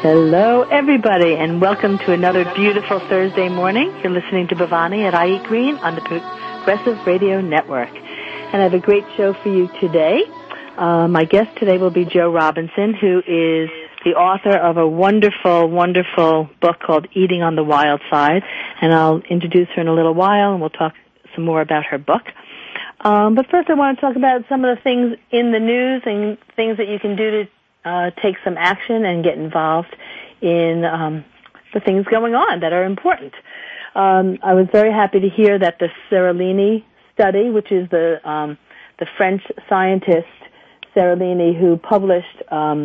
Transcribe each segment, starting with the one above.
Hello, everybody, and welcome to another beautiful Thursday morning. You're listening to Bhavani at I Eat Green on the Progressive Radio Network. And I have a great show for you today. My guest today will be Jo Robinson, who is the author of a wonderful, wonderful book called Eating on the Wild Side. And I'll introduce her in a little while, and we'll talk some more about her book. But first I want to talk about some of the things in the news and things that you can do to take some action and get involved in the things going on that are important. I was very happy to hear that the Seralini study, which is the French scientist Seralini who published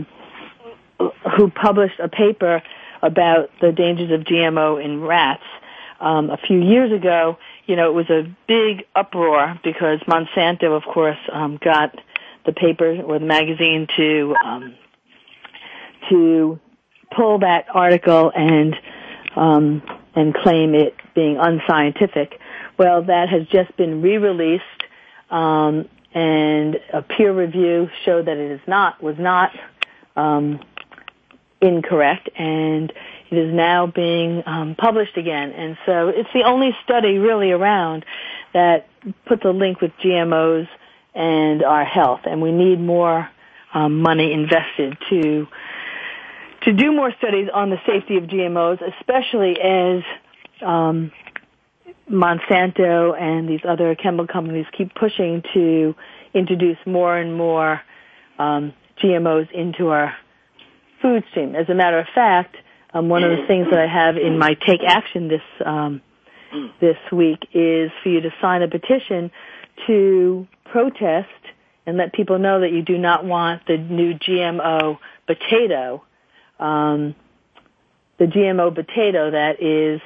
a paper about the dangers of GMO in rats a few years ago. You know, it was a big uproar because Monsanto, of course, got the paper or the magazine to pull that article and claim it being unscientific. Well, that has just been re-released, and a peer review showed that it was not incorrect, and it is now being published again. And so it's the only study really around that puts a link with GMOs and our health, and we need more money invested to do more studies on the safety of GMOs, especially as Monsanto and these other chemical companies keep pushing to introduce more and more GMOs into our food stream. As a matter of fact, one of the things that I have in my Take Action this week is for you to sign a petition to protest and let people know that you do not want the new GMO potato, the GMO potato that is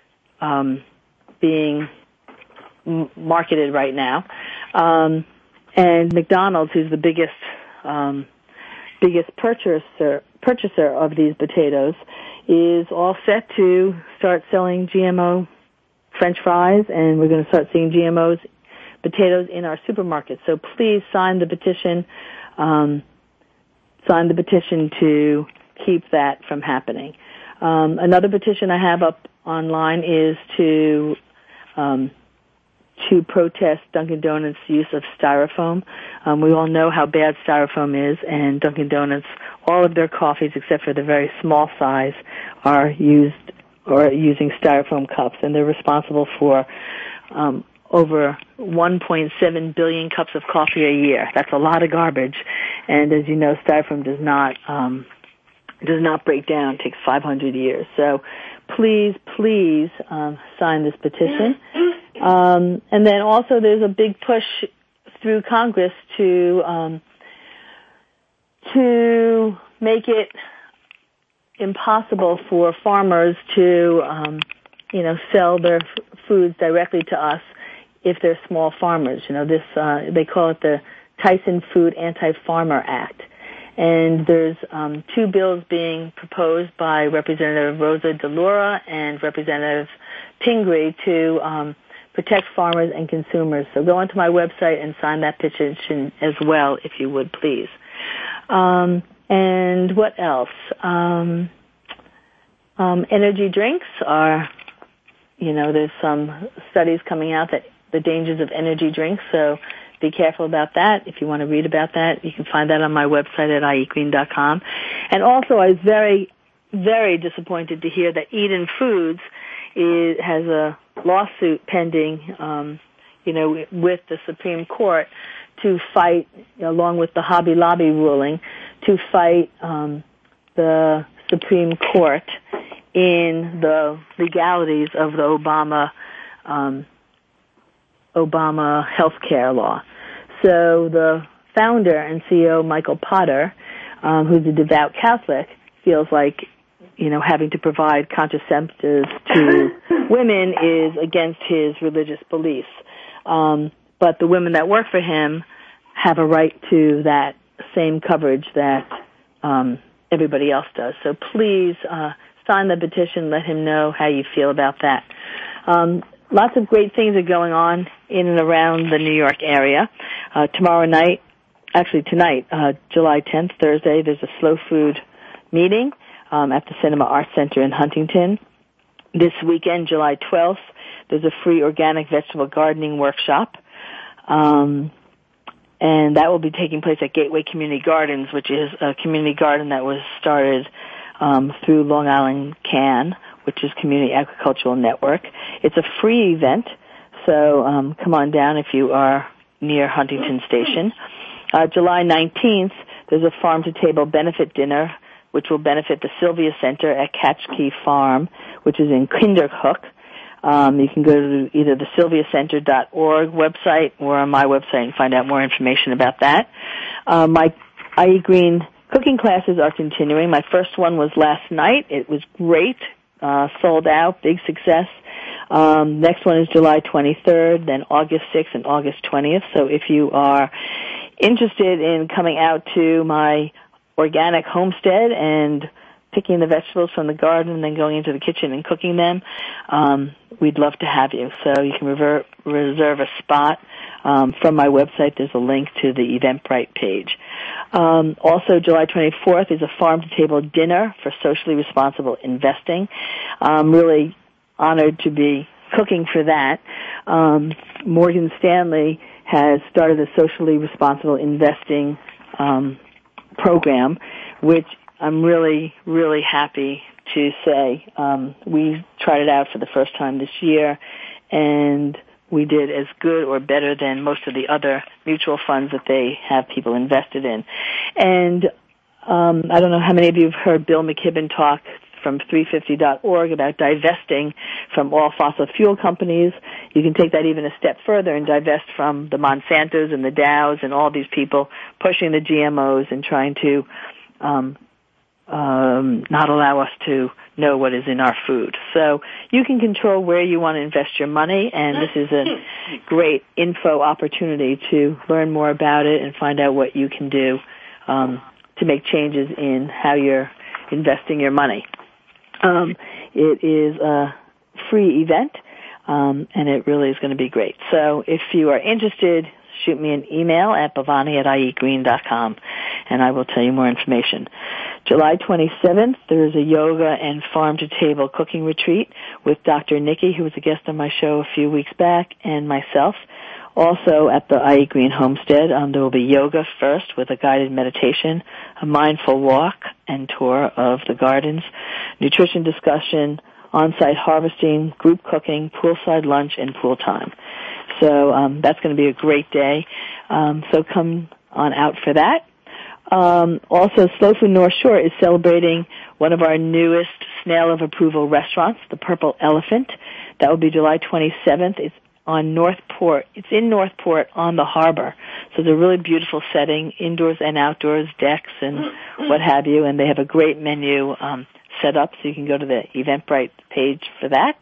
being marketed right now. And McDonald's, who's the biggest purchaser of these potatoes, is all set to start selling GMO French fries, and we're going to start seeing GMO potatoes in our supermarkets. So please sign the petition. Sign the petition to keep that from happening. Another petition I have up online is to protest Dunkin' Donuts' use of styrofoam. We all know how bad styrofoam is, and Dunkin' Donuts, all of their coffees except for the very small size are using styrofoam cups, and they're responsible for over 1.7 billion cups of coffee a year. That's a lot of garbage, and as you know, styrofoam does not break down. It takes 500 years. So please sign this petition. And then also there's a big push through Congress to make it impossible for farmers to sell their foods directly to us if they're small farmers. You know, this they call it the Tyson Food Anti-Farmer Act. And there's two bills being proposed by Representative Rosa DeLauro and Representative Pingree to protect farmers and consumers. So go onto my website and sign that petition as well, if you would, please. And what else? Energy drinks are, there's some studies coming out that the dangers of energy drinks, so be careful about that. If you want to read about that, you can find that on my website at ieatgreen.com. And also, I was very, very disappointed to hear that Eden Foods has a lawsuit pending, with the Supreme Court to fight, along with the Hobby Lobby ruling, to fight the Supreme Court in the legalities of the Obama health care law. So the founder and CEO, Michael Potter, who's a devout Catholic, feels like, having to provide contraceptives to women is against his religious beliefs. But the women that work for him have a right to that same coverage that everybody else does. So please sign the petition, let him know how you feel about that. Lots of great things are going on in and around the New York area. Tonight, July 10th, Thursday, there's a slow food meeting. at the Cinema Arts Center in Huntington. This weekend, July 12th, there's a free organic vegetable gardening workshop. And that will be taking place at Gateway Community Gardens, which is a community garden that was started through Long Island CAN, which is Community Agricultural Network. It's a free event, so come on down if you are near Huntington Station. July 19th, there's a farm-to-table benefit dinner, which will benefit the Sylvia Center at Catchkey Farm, which is in Kinderhook. You can go to either the sylviacenter.org website or on my website and find out more information about that. My I.E. Green cooking classes are continuing. My first one was last night. It was great, sold out, big success. Next one is July 23rd, then August 6th and August 20th. So if you are interested in coming out to my organic homestead and picking the vegetables from the garden and then going into the kitchen and cooking them, we'd love to have you. So you can reserve a spot from my website. There's a link to the Eventbrite page. Also, July 24th is a farm-to-table dinner for socially responsible investing. I'm really honored to be cooking for that. Morgan Stanley has started a socially responsible investing program, which I'm really, really happy to say we tried it out for the first time this year, and we did as good or better than most of the other mutual funds that they have people invested in. And I don't know how many of you have heard Bill McKibben talk from 350.org about divesting from all fossil fuel companies. You can take that even a step further and divest from the Monsantos and the Dows and all these people pushing the GMOs and trying to not allow us to know what is in our food. So you can control where you want to invest your money, and this is a great info opportunity to learn more about it and find out what you can do to make changes in how you're investing your money. It is a free event, and it really is going to be great. So if you are interested, shoot me an email at bhavani@iegreen.com, and I will tell you more information. July 27th, there is a yoga and farm-to-table cooking retreat with Dr. Nikki, who was a guest on my show a few weeks back, and myself. Also at the I.E. Green Homestead, there will be yoga first with a guided meditation, a mindful walk and tour of the gardens, nutrition discussion, on-site harvesting, group cooking, poolside lunch, and pool time. So that's going to be a great day. So come on out for that. Also, Slow Food North Shore is celebrating one of our newest Snail of Approval restaurants, the Purple Elephant. That will be July 27th. It's on Northport. It's in Northport on the harbor. So it's a really beautiful setting, indoors and outdoors, decks and what have you. And they have a great menu set up, so you can go to the Eventbrite page for that.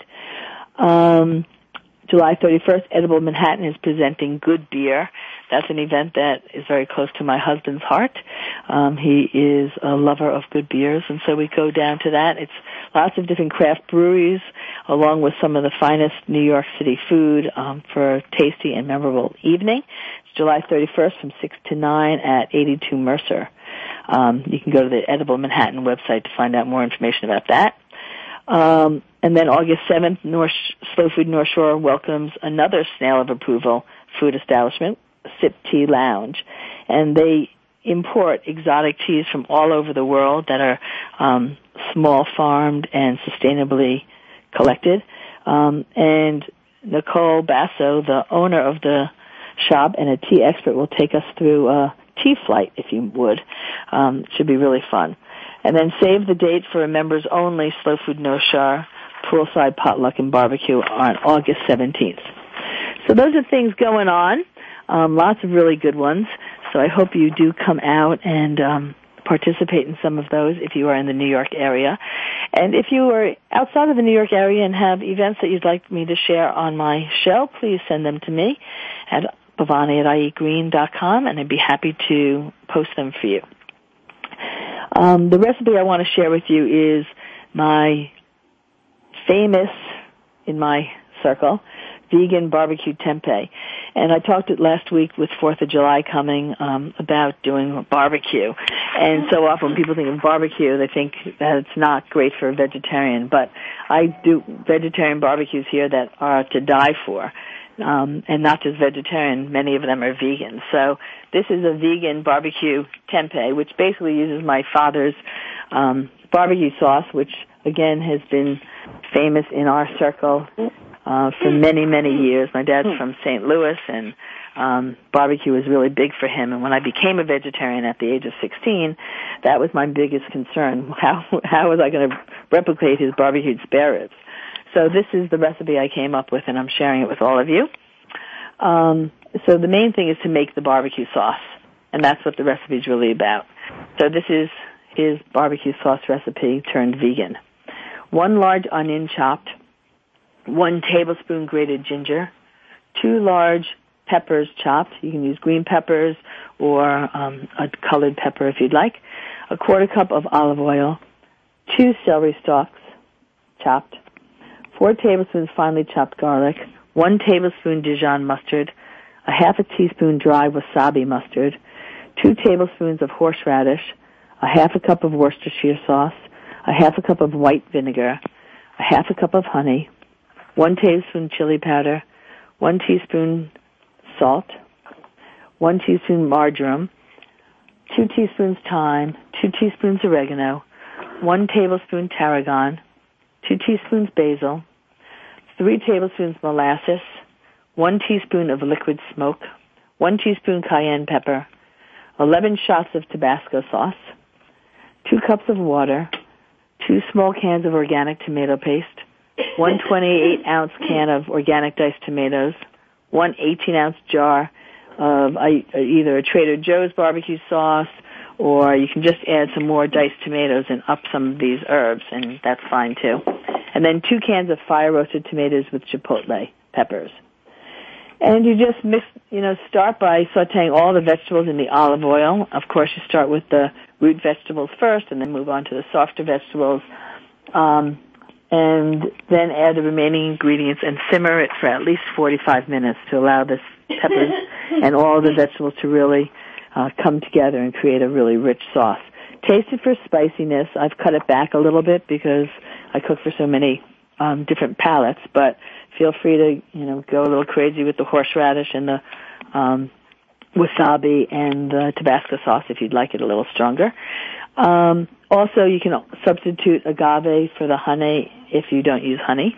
July 31st, Edible Manhattan is presenting Good Beer. That's an event that is very close to my husband's heart. He is a lover of good beers, and so we go down to that. It's lots of different craft breweries, along with some of the finest New York City food for a tasty and memorable evening. It's July 31st from 6 to 9 at 82 Mercer. You can go to the Edible Manhattan website to find out more information about that. And then August 7th, Slow Food North Shore welcomes another Snail of Approval food establishment, Sip Tea Lounge. And they import exotic teas from all over the world that are small farmed and sustainably collected. And Nicole Basso, the owner of the shop and a tea expert, will take us through a tea flight, if you would. It should be really fun. And then save the date for a members-only Slow Food North Shore poolside potluck and barbecue on August 17th. So those are things going on, lots of really good ones. So I hope you do come out and participate in some of those if you are in the New York area. And if you are outside of the New York area and have events that you'd like me to share on my show, please send them to me at bhavani@iegreen.com, and I'd be happy to post them for you. The recipe I want to share with you is my famous, in my circle, vegan barbecue tempeh. And I talked it last week with 4th of July coming about doing barbecue. And so often when people think of barbecue, they think that it's not great for a vegetarian. But I do vegetarian barbecues here that are to die for. And not just vegetarian, many of them are vegan. So this is a vegan barbecue tempeh, which basically uses my father's barbecue sauce, which again has been famous in our circle for many, many years. My dad's from St. Louis, and barbecue was really big for him. And when I became a vegetarian at the age of 16, that was my biggest concern. How was I going to replicate his barbecued spare ribs? So this is the recipe I came up with, and I'm sharing it with all of you. So the main thing is to make the barbecue sauce, and that's what the recipe is really about. So this is his barbecue sauce recipe turned vegan. 1 large onion chopped, 1 tablespoon grated ginger, 2 large peppers chopped. You can use green peppers or a colored pepper if you'd like. 1/4 cup of olive oil, 2 celery stalks chopped, 4 tablespoons finely chopped garlic, 1 tablespoon Dijon mustard, 1/2 teaspoon dry wasabi mustard, 2 tablespoons of horseradish, 1/2 cup of Worcestershire sauce, 1/2 cup of white vinegar, 1/2 cup of honey, 1 tablespoon chili powder, 1 teaspoon salt, 1 teaspoon marjoram, 2 teaspoons thyme, 2 teaspoons oregano, 1 tablespoon tarragon, 2 teaspoons basil, 3 tablespoons molasses, 1 teaspoon of liquid smoke, 1 teaspoon cayenne pepper, 11 shots of Tabasco sauce, 2 cups of water, 2 small cans of organic tomato paste, 1 28-ounce can of organic diced tomatoes, 1 18-ounce jar of either a Trader Joe's barbecue sauce, or you can just add some more diced tomatoes and up some of these herbs, and that's fine too. And then 2 cans of fire-roasted tomatoes with chipotle peppers. And you just start by sauteing all the vegetables in the olive oil. Of course, you start with the root vegetables first and then move on to the softer vegetables. And then add the remaining ingredients and simmer it for at least 45 minutes to allow the peppers and all the vegetables to really come together and create a really rich sauce. Taste it for spiciness. I've cut it back a little bit because I cook for so many different palates, but feel free to, go a little crazy with the horseradish and the wasabi and the Tabasco sauce if you'd like it a little stronger. Also, you can substitute agave for the honey if you don't use honey.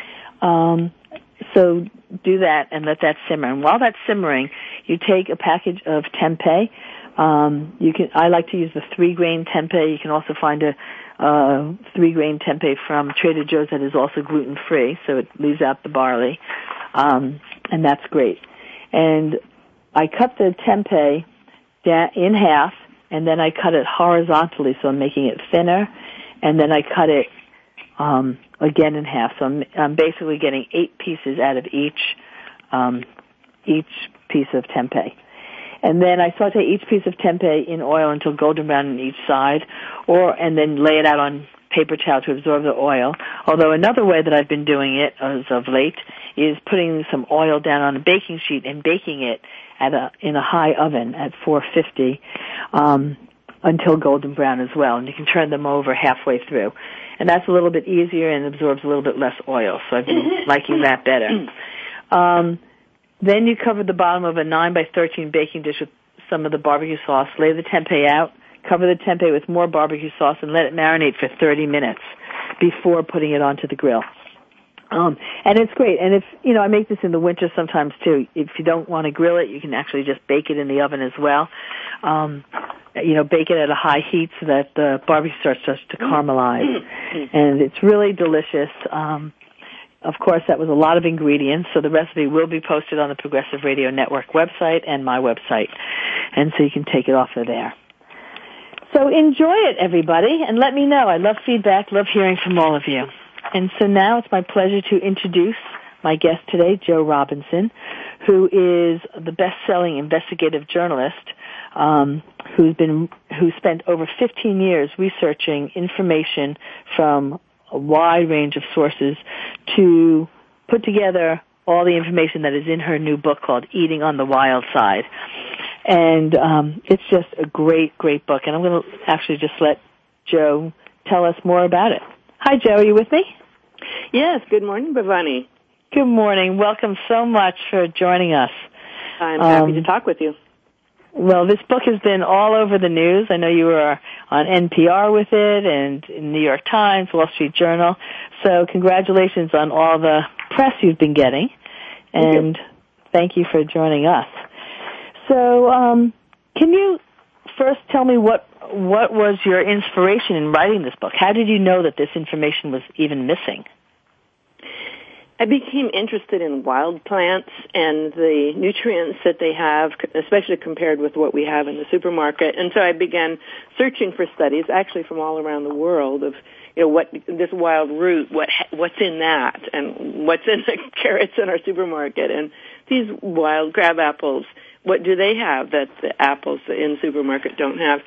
So do that and let that simmer. And while that's simmering, you take a package of tempeh. I like to use the 3-grain tempeh. You can also find a 3-grain tempeh from Trader Joe's that is also gluten-free, so it leaves out the barley. And that's great. And I cut the tempeh in half, and then I cut it horizontally, so I'm making it thinner, and then I cut it again in half. So I'm basically getting 8 pieces out of each piece of tempeh. And then I saute each piece of tempeh in oil until golden brown on each side, and then lay it out on paper towel to absorb the oil. Although another way that I've been doing it as of late is putting some oil down on a baking sheet and baking it in a high oven at 450 until golden brown as well. And you can turn them over halfway through. And that's a little bit easier and absorbs a little bit less oil. So I've been liking that better. Then you cover the bottom of a 9 by 13 baking dish with some of the barbecue sauce. Lay the tempeh out. Cover the tempeh with more barbecue sauce and let it marinate for 30 minutes before putting it onto the grill. And it's great. And if, I make this in the winter sometimes too. If you don't want to grill it, you can actually just bake it in the oven as well. Bake it at a high heat so that the barbecue starts to caramelize. And it's really delicious. Of course, that was a lot of ingredients, so the recipe will be posted on the Progressive Radio Network website and my website. And so you can take it off of there. So enjoy it, everybody, and let me know. I love feedback, love hearing from all of you. And so now it's my pleasure to introduce my guest today, Joe Robinson, who is the best-selling investigative journalist who spent over 15 years researching information from a wide range of sources to put together all the information that is in her new book called Eating on the Wild Side. And it's just a great, great book. And I'm going to actually just let Jo tell us more about it. Hi, Jo. Are you with me? Yes. Good morning, Bhavani. Good morning. Welcome so much for joining us. I'm happy to talk with you. Well, this book has been all over the news. I know you were on NPR with it and in New York Times, Wall Street Journal. So congratulations on all the press you've been getting. And thank you for joining us. So can you first tell me what was your inspiration in writing this book? How did you know that this information was even missing? I became interested in wild plants and the nutrients that they have, especially compared with what we have in the supermarket. And so I began searching for studies, actually from all around the world, of what this wild root, what's in that, and what's in the carrots in our supermarket, and these wild crab apples. What do they have that the apples in the supermarket don't have?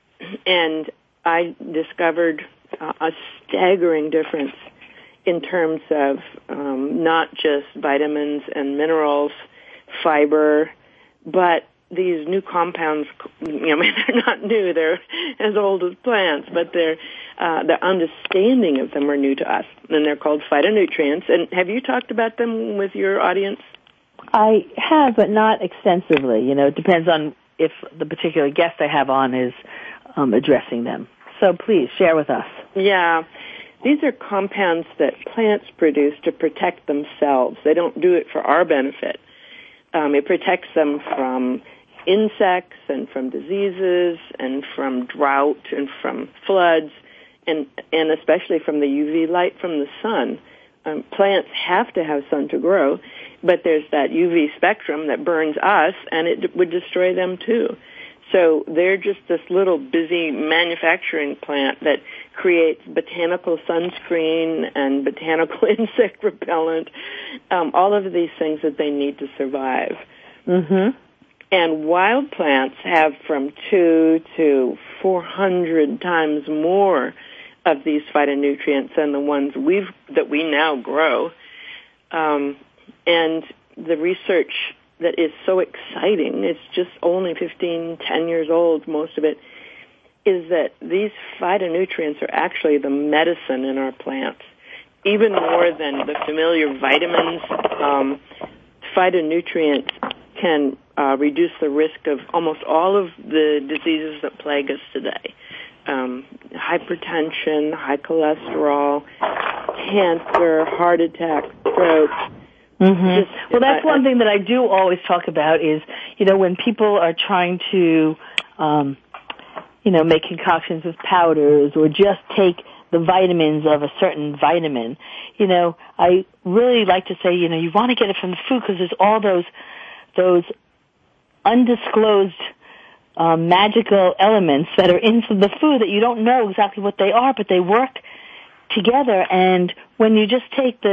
And I discovered a staggering difference in terms of not just vitamins and minerals, fiber, but these new compounds. They're not new; they're as old as plants, but the understanding of them are new to us, and they're called phytonutrients. And have you talked about them with your audience? I have, but not extensively. It depends on if the particular guest I have on is addressing them. So please share with us. Yeah. These are compounds that plants produce to protect themselves. They don't do it for our benefit. It protects them from insects and from diseases and from drought and from floods and especially from the UV light from the sun. Plants have to have sun to grow, but there's that UV spectrum that burns us, and it would destroy them too. So they're just this little busy manufacturing plant that creates botanical sunscreen and botanical insect repellent, all of these things that they need to survive. Mm-hmm. And wild plants have from 200 to 400 times more of these phytonutrients than the ones that we now grow. And the research that is so exciting, it's just only 10 years old, most of it, is that these phytonutrients are actually the medicine in our plants. Even more than the familiar vitamins, phytonutrients can reduce the risk of almost all of the diseases that plague us today. Hypertension, high cholesterol, cancer, heart attack, stroke. Mm-hmm. Well, that's one thing that I do always talk about is, when people are trying to, make concoctions with powders or just take the vitamins of a certain vitamin, I really like to say, you want to get it from the food because there's all those undisclosed magical elements that are into the food that you don't know exactly what they are, but they work together. And when you just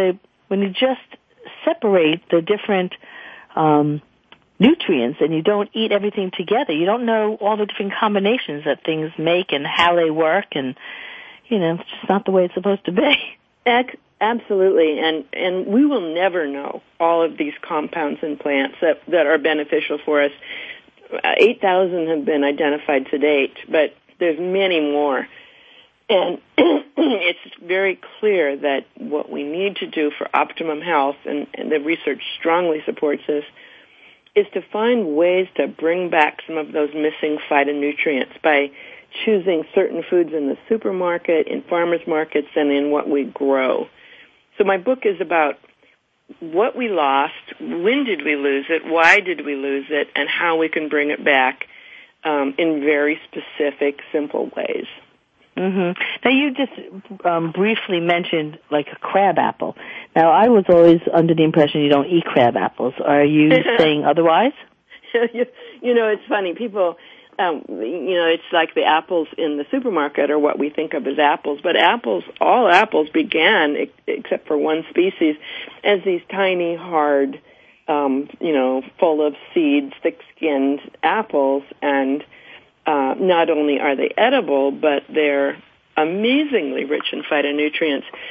separate the different nutrients and you don't eat everything together, you don't know all the different combinations that things make and how they work, and it's just not the way it's supposed to be. Absolutely, and we will never know all of these compounds in plants that are beneficial for us. 8,000 have been identified to date, but there's many more. And it's very clear that what we need to do for optimum health, and the research strongly supports this, is to find ways to bring back some of those missing phytonutrients by choosing certain foods in the supermarket, in farmers markets, and in what we grow. So my book is about what we lost, when did we lose it, why did we lose it, and how we can bring it back in very specific, simple ways. Mm-hmm. Now, you just briefly mentioned like a crab apple. Now, I was always under the impression you don't eat crab apples. Are you saying otherwise? It's funny. People, it's like the apples in the supermarket are what we think of as apples. But all apples began, except for one species, as these tiny, hard, full of seeds, thick-skinned apples, and not only are they edible, but they're amazingly rich in phytonutrients.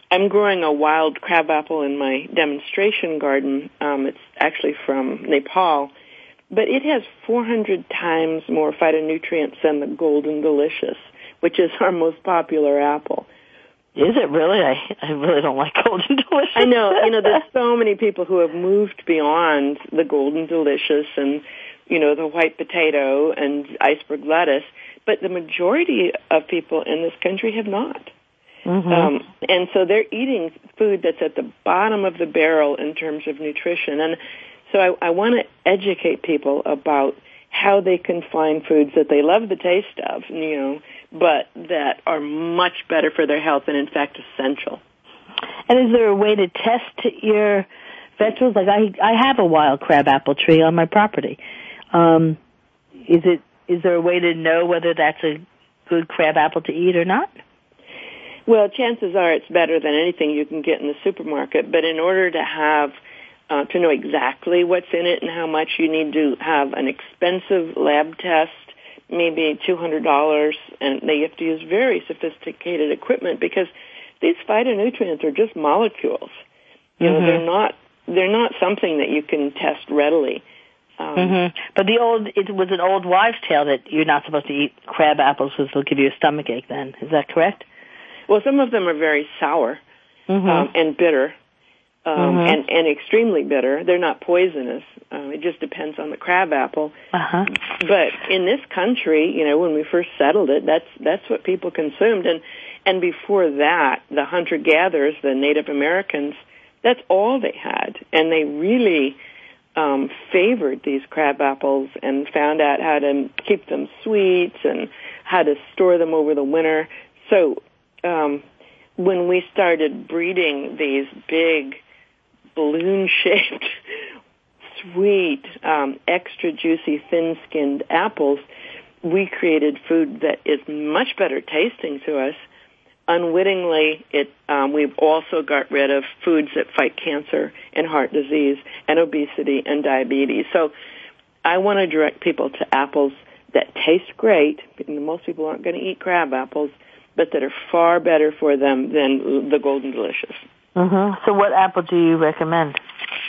I'm growing a wild crabapple in my demonstration garden. It's actually from Nepal, but it has 400 times more phytonutrients than the Golden Delicious, which is our most popular apple. Is it really? I really don't like Golden Delicious. I know. There's so many people who have moved beyond the Golden Delicious and, the white potato and iceberg lettuce, but the majority of people in this country have not. Mm-hmm. And so they're eating food that's at the bottom of the barrel in terms of nutrition. And so I want to educate people about how they can find foods that they love the taste of, but that are much better for their health and, in fact, essential. And is there a way to test your vegetables? Like I have a wild crabapple tree on my property. Is there a way to know whether that's a good crabapple to eat or not? Well, chances are it's better than anything you can get in the supermarket. But in order to have to know exactly what's in it and how much, you need to have an expensive lab test, maybe $200, and they have to use very sophisticated equipment because these phytonutrients are just molecules. They're not something that you can test readily. But it was an old wives' tale that you're not supposed to eat crab apples because they'll give you a stomach ache then. Is that correct? Well, some of them are very sour and bitter and extremely bitter. They're not poisonous. It just depends on the crab apple. But in this country, when we first settled it, that's what people consumed. And before that, the hunter-gatherers, the Native Americans, that's all they had. And they really favored these crab apples and found out how to keep them sweet and how to store them over the winter. So when we started breeding these big balloon-shaped, sweet, extra juicy, thin-skinned apples, we created food that is much better tasting to us. Unwittingly, we've also got rid of foods that fight cancer and heart disease and obesity and diabetes. So I want to direct people to apples that taste great. Most people aren't going to eat crab apples, but that are far better for them than the Golden Delicious. So what apple do you recommend?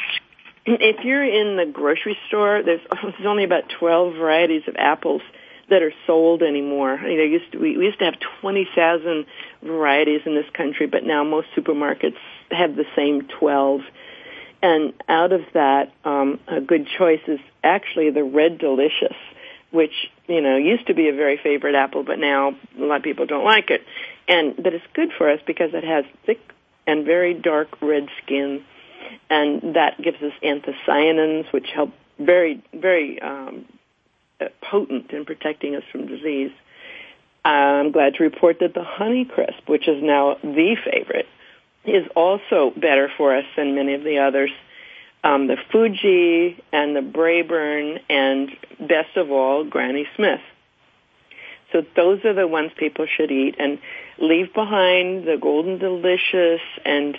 If you're in the grocery store, there's only about 12 varieties of apples that are sold anymore. We used to have 20,000 varieties in this country, but now most supermarkets have the same 12. And out of that, a good choice is actually the Red Delicious, which, used to be a very favorite apple, but now a lot of people don't like it. But it's good for us because it has thick and very dark red skin, and that gives us anthocyanins, which help very, very potent in protecting us from disease. I'm glad to report that the Honeycrisp, which is now the favorite, is also better for us than many of the others. The Fuji and the Braeburn and, best of all, Granny Smith. So those are the ones people should eat, and leave behind the Golden Delicious and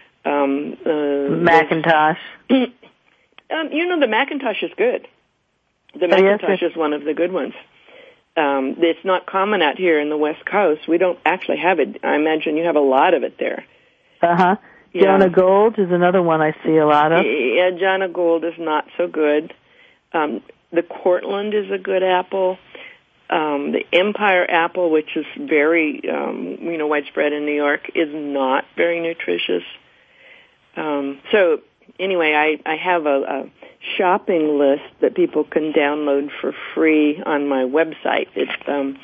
Macintosh. The Macintosh is good. The Macintosh is one of the good ones. It's not common out here in the West Coast. We don't actually have it. I imagine you have a lot of it there. Jonah Gold is another one I see a lot of. Yeah, Jonah Gold is not so good. The Cortland is a good apple. The Empire apple, which is very, widespread in New York, is not very nutritious. So anyway, I have a shopping list that people can download for free on my website. It's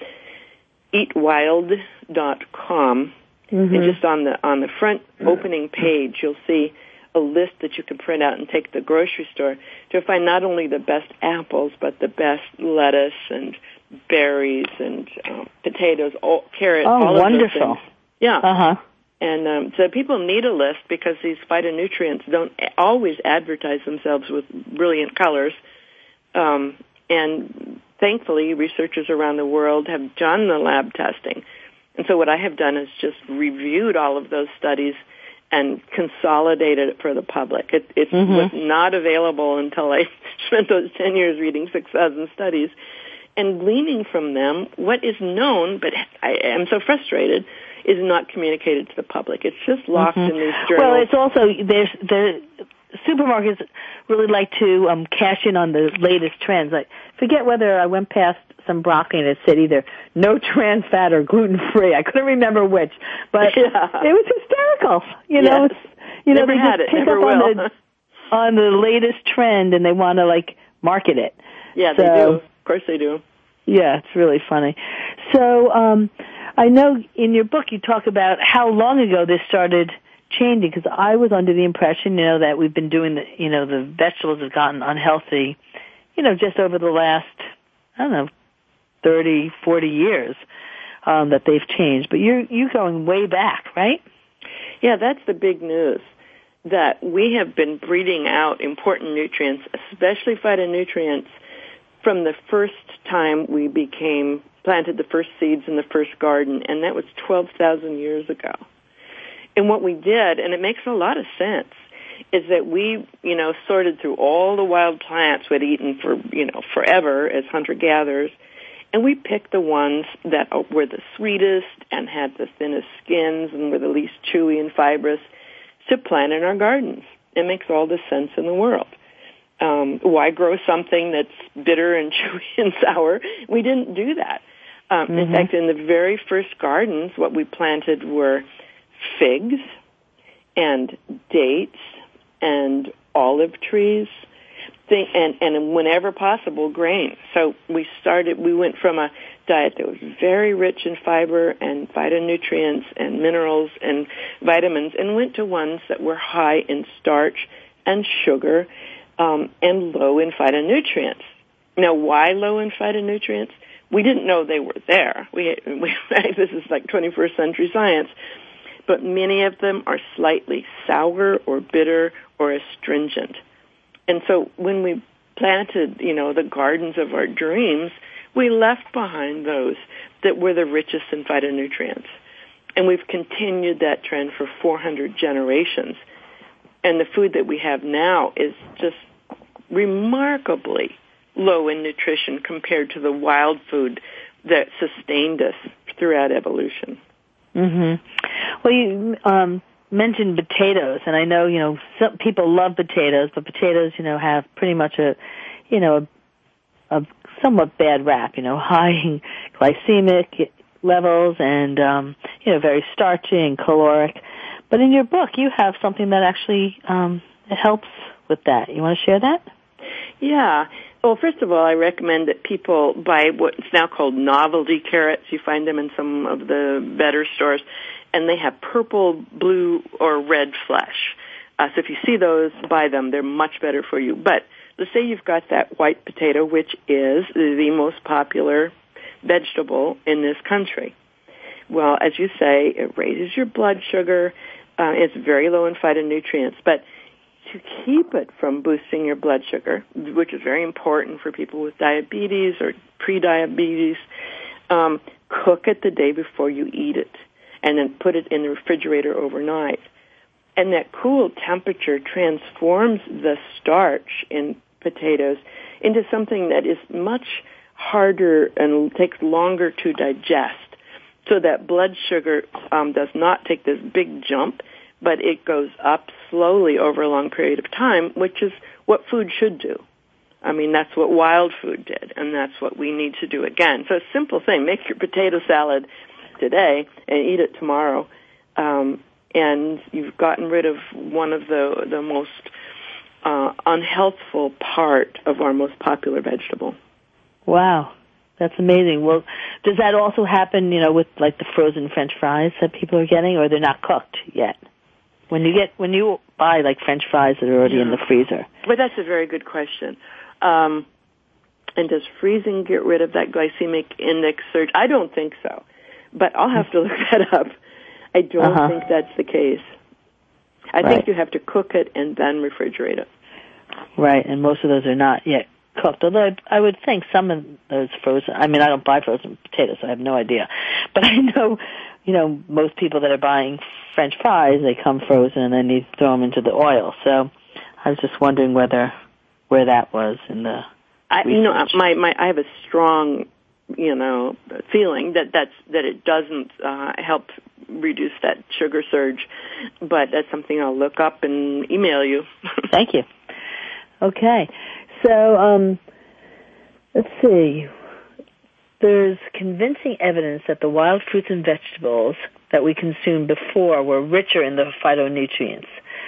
eatwild.com. And just on the front opening page, you'll see a list that you can print out and take to the grocery store to find not only the best apples, but the best lettuce and berries and potatoes, carrots, all of those things. Yeah. And so people need a list because these phytonutrients don't always advertise themselves with brilliant colors. And thankfully, researchers around the world have done the lab testing. And so what I have done is just reviewed all of those studies and consolidated it for the public. It was not available until I spent those 10 years reading 6,000 studies and gleaning from them what is known, but I am so frustrated, is not communicated to the public. It's just locked in these journals. Well, it's also, the supermarkets really like to cash in on the latest trends. I forget whether I went past some broccoli and it said either no trans fat or gluten-free. I couldn't remember which, but it was hysterical. You know, never they had just it, pick never up will. on the latest trend and they want to, like, market it. Yeah, they do. Of course they do. Yeah, it's really funny. So, I know in your book you talk about how long ago this started changing, because I was under the impression, that we've been doing the vegetables have gotten unhealthy, just over the last, 30, 40 years, that they've changed. But you're going way back, right? Yeah, that's the big news, that we have been breeding out important nutrients, especially phytonutrients, from the first time we planted the first seeds in the first garden, and that was 12,000 years ago. And what we did, and it makes a lot of sense, is that we, sorted through all the wild plants we'd eaten for, forever as hunter-gatherers, and we picked the ones that were the sweetest and had the thinnest skins and were the least chewy and fibrous to plant in our gardens. It makes all the sense in the world. Why grow something that's bitter and chewy and sour? We didn't do that. In fact, in the very first gardens, what we planted were figs and dates and olive trees, and whenever possible, grain. So we went from a diet that was very rich in fiber and phytonutrients and minerals and vitamins, and went to ones that were high in starch and sugar, and low in phytonutrients. Now, why low in phytonutrients? We didn't know they were there. This is like 21st century science. But many of them are slightly sour or bitter or astringent. And so when we planted, the gardens of our dreams, we left behind those that were the richest in phytonutrients. And we've continued that trend for 400 generations. And the food that we have now is just remarkably low in nutrition compared to the wild food that sustained us throughout evolution. Well, you mentioned potatoes, and I know, some people love potatoes, but potatoes, have pretty much a somewhat bad rap, high in glycemic levels and, very starchy and caloric. But in your book, you have something that actually helps with that. You want to share that? Yeah. Well, first of all, I recommend that people buy what's now called novelty carrots. You find them in some of the better stores, and they have purple, blue, or red flesh. So if you see those, buy them. They're much better for you. But let's say you've got that white potato, which is the most popular vegetable in this country. Well, as you say, it raises your blood sugar. It's very low in phytonutrients, but to keep it from boosting your blood sugar, which is very important for people with diabetes or pre-diabetes, cook it the day before you eat it, and then put it in the refrigerator overnight. And that cool temperature transforms the starch in potatoes into something that is much harder and takes longer to digest, so that blood sugar does not take this big jump, but it goes up slowly over a long period of time, which is what food should do. I mean, that's what wild food did, and that's what we need to do again. So a simple thing, make your potato salad today and eat it tomorrow, and you've gotten rid of one of the most unhealthful part of our most popular vegetable. Wow. That's amazing. Well, does that also happen, with like the frozen French fries that people are getting, or they're not cooked yet? When you buy like French fries that are already in the freezer. Well, that's a very good question. And does freezing get rid of that glycemic index surge? I don't think so, but I'll have to look that up. I don't think that's the case. I think you have to cook it and then refrigerate it. Right, and most of those are not yet cooked, although I would think some of those frozen, I mean, I don't buy frozen potatoes, so I have no idea. But I know, most people that are buying French fries, they come frozen and then you throw them into the oil. So I was just wondering where that was in the research. I have a strong, feeling that it doesn't help reduce that sugar surge. But that's something I'll look up and email you. Thank you. Okay. So, let's see. There's convincing evidence that the wild fruits and vegetables that we consumed before were richer in the phytonutrients.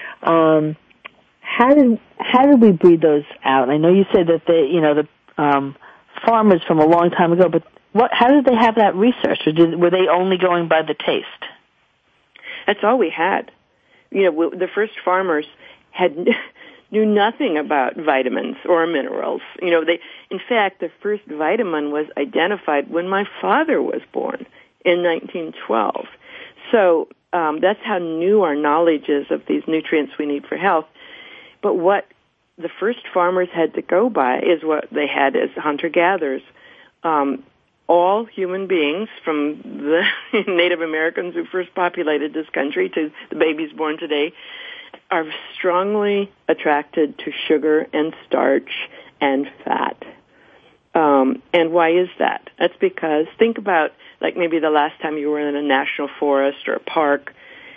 How did we breed those out? I know you said that the farmers from a long time ago, but how did they have that research? Or were they only going by the taste? That's all we had. The first farmers knew nothing about vitamins or minerals. In fact, the first vitamin was identified when my father was born in 1912. So that's how new our knowledge is of these nutrients we need for health. But what the first farmers had to go by is what they had as hunter-gatherers. All human beings, from the Native Americans who first populated this country to the babies born today, are strongly attracted to sugar and starch and fat. And why is that? That's because, think about, like maybe the last time you were in a national forest or a park.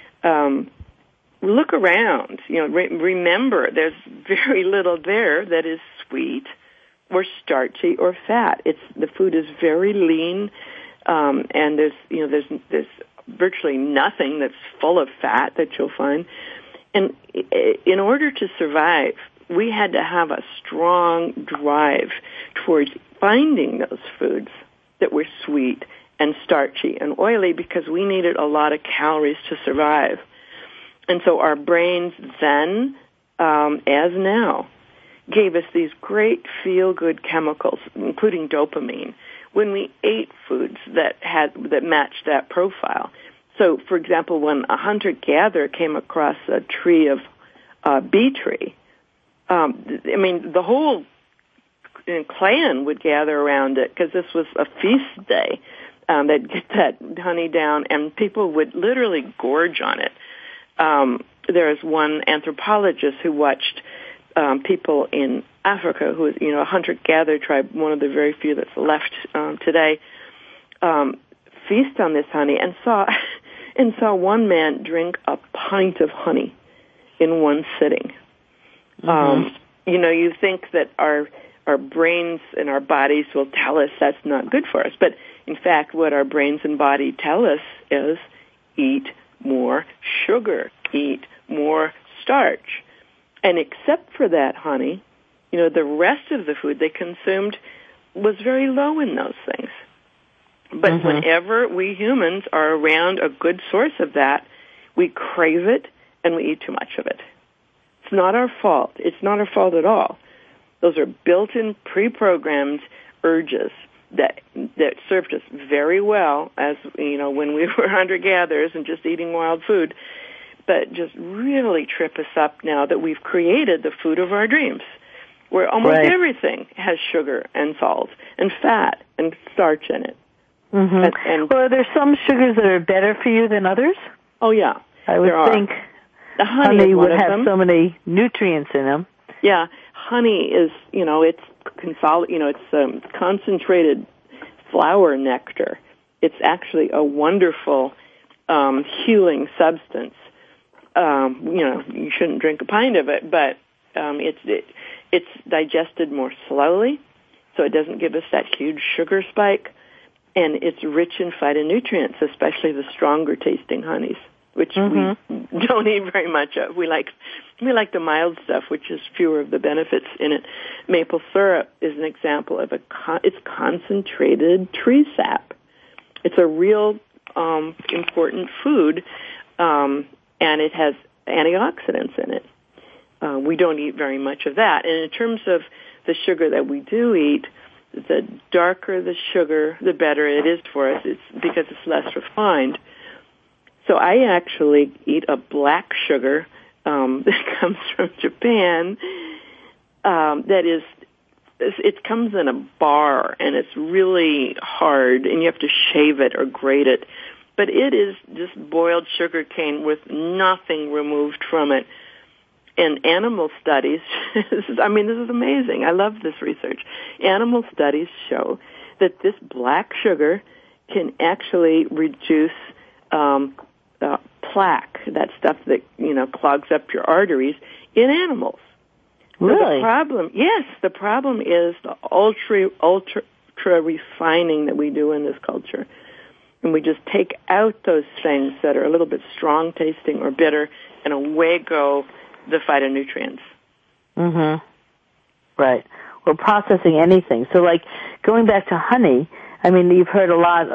Look around. Remember, there's very little there that is sweet or starchy or fat. The food is very lean, and there's virtually nothing that's full of fat that you'll find. And in order to survive, we had to have a strong drive towards finding those foods that were sweet and starchy and oily, because we needed a lot of calories to survive. And so our brains then, as now, gave us these great feel-good chemicals, including dopamine, when we ate foods that matched that profile. So, for example, when a hunter-gatherer came across a tree of bee tree, the whole clan would gather around it because this was a feast day. They'd get that honey down, and people would literally gorge on it. There's one anthropologist who watched people in Africa, who is, a hunter-gatherer tribe, one of the very few that's left today, feast on this honey and saw one man drink a pint of honey in one sitting. Mm-hmm. You think that our brains and our bodies will tell us that's not good for us, but in fact, what our brains and body tell us is eat more sugar, eat more starch. And except for that honey, the rest of the food they consumed was very low in those things. But mm-hmm. whenever we humans are around a good source of that, we crave it and we eat too much of it. It's not our fault. It's not our fault at all. Those are built-in, pre-programmed urges that served us very well as, when we were hunter-gatherers and just eating wild food, but just really trip us up now that we've created the food of our dreams, where almost right. everything has sugar and salt and fat and starch in it. Mm-hmm. Well, are there some sugars that are better for you than others? Oh, yeah. I would think the honey would have so many nutrients in them. Yeah. Honey is, it's it's concentrated flower nectar. It's actually a wonderful healing substance. You shouldn't drink a pint of it, but it's digested more slowly, so it doesn't give us that huge sugar spike, and it's rich in phytonutrients, especially the stronger tasting honeys, which mm-hmm. we don't eat very much of. We like the mild stuff, which is fewer of the benefits in it. Maple syrup is an example of it's concentrated tree sap. It's a real important food, and it has antioxidants in it. We don't eat very much of that. And in terms of the sugar that we do eat, the darker the sugar, the better it is for us. It's because it's less refined. So I actually eat a black sugar that comes from Japan. It comes in a bar, and it's really hard, and you have to shave it or grate it. But it is just boiled sugar cane with nothing removed from it. And animal studies, this is amazing. I love this research. Animal studies show that this black sugar can actually reduce plaque, that stuff that, clogs up your arteries, in animals. Really? So the problem is the ultra refining that we do in this culture. And we just take out those things that are a little bit strong tasting or bitter, and away go the phytonutrients. Mm-hmm. Right. We're processing anything. So, like, going back to honey, I mean, you've heard a lot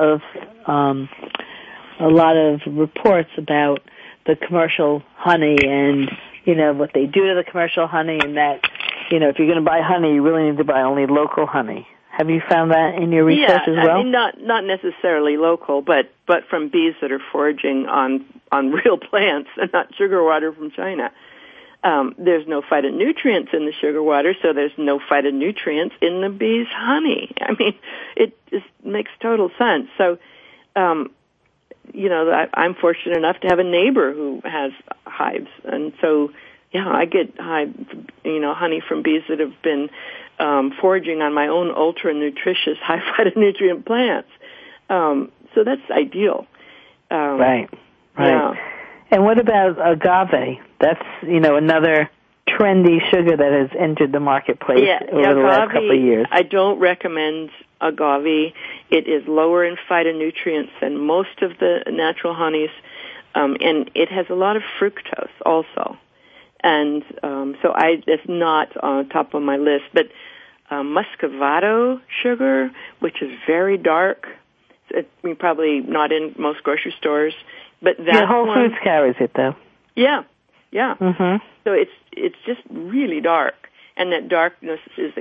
of reports about the commercial honey and, what they do to the commercial honey, and that, if you're going to buy honey, you really need to buy only local honey. Have you found that in your research as well? I mean, not necessarily local, but from bees that are foraging on real plants and not sugar water from China. There's no phytonutrients in the sugar water, so there's no phytonutrients in the bee's honey. I mean, it just makes total sense. So, I'm fortunate enough to have a neighbor who has hives, and so, I get honey from bees that have been foraging on my own ultra-nutritious, high phytonutrient plants. So that's ideal. Right. Yeah. And what about agave? That's, another trendy sugar that has entered the marketplace over the last couple of years. I don't recommend agave. It is lower in phytonutrients than most of the natural honeys, and it has a lot of fructose also. And so it's not on top of my list. But muscovado sugar, which is very dark, probably not in most grocery stores, but that Whole Foods carries it though. Yeah. Mm-hmm. So it's just really dark, and that darkness is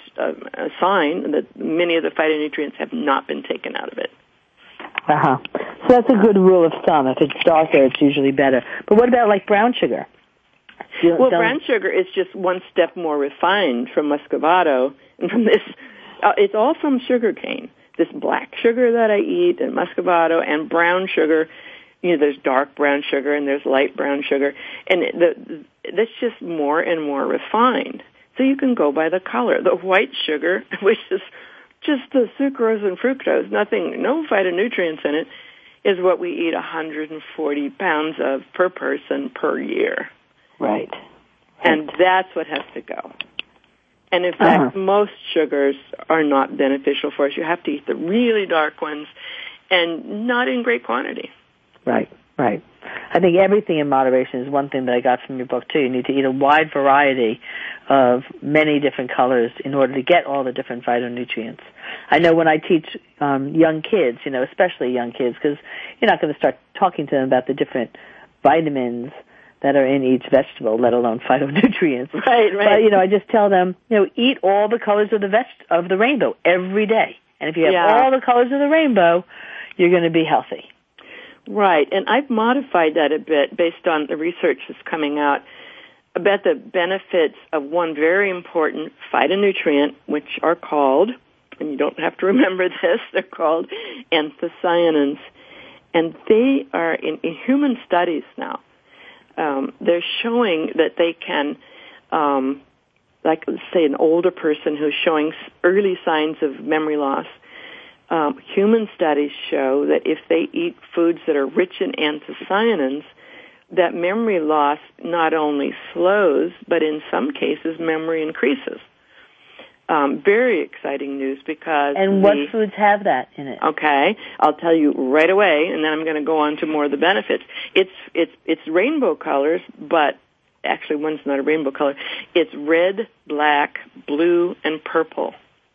a sign that many of the phytonutrients have not been taken out of it. So that's a good rule of thumb. If it's darker, it's usually better. But what about like brown sugar? Brown sugar is just one step more refined from muscovado, and from this, it's all from sugarcane. This black sugar that I eat, and muscovado, and brown sugar. There's dark brown sugar and there's light brown sugar, and that's just more and more refined. So you can go by the color. The white sugar, which is just the sucrose and fructose, no phytonutrients in it, is what we eat 140 pounds of per person per year. Right. And that's what has to go. And in fact, most sugars are not beneficial for us. You have to eat the really dark ones, and not in great quantity. Right. I think everything in moderation is one thing that I got from your book, too. You need to eat a wide variety of many different colors in order to get all the different phytonutrients. I know when I teach young kids, especially young kids, because you're not going to start talking to them about the different vitamins that are in each vegetable, let alone phytonutrients. Right. But, I just tell them, eat all the colors of the rainbow every day. And if you have all the colors of the rainbow, you're going to be healthy. Right, and I've modified that a bit based on the research that's coming out about the benefits of one very important phytonutrient, which are called, and you don't have to remember this, they're called anthocyanins. And they are, in human studies now, they're showing that they can, like, let's say an older person who's showing early signs of memory loss, human studies show that if they eat foods that are rich in anthocyanins, that memory loss not only slows, but in some cases memory increases. Very exciting news because... And what foods have that in it? Okay, I'll tell you right away, and then I'm going to go on to more of the benefits. It's rainbow colors, but actually one's not a rainbow color. It's red, black, blue, and purple.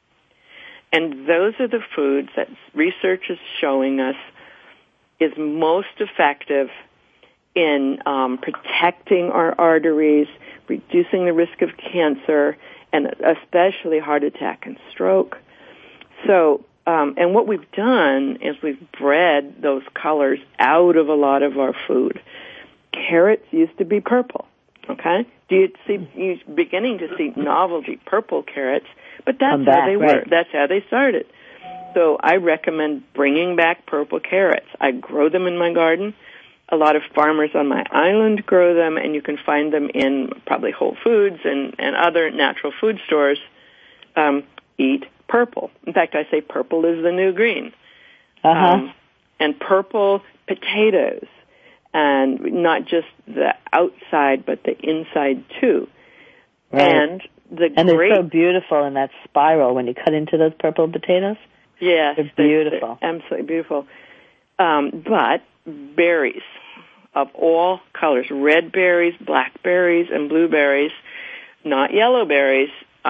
And those are the foods that research is showing us is most effective in protecting our arteries, reducing the risk of cancer, and especially heart attack and stroke. So, and what we've done is we've bred those colors out of a lot of our food. Carrots used to be purple, okay? You're beginning to see novelty purple carrots, but that's how they were. That's how they started. So I recommend bringing back purple carrots. I grow them in my garden. A lot of farmers on my island grow them, and you can find them in probably Whole Foods and other natural food stores. Eat purple. In fact, I say purple is the new green. and purple potatoes, and not just the outside, but the inside too. Right. And they're so beautiful in that spiral when you cut into those purple potatoes. Yes, they're beautiful. They're absolutely beautiful. But berries of all colors, red berries, blackberries, and blueberries, not yellow berries,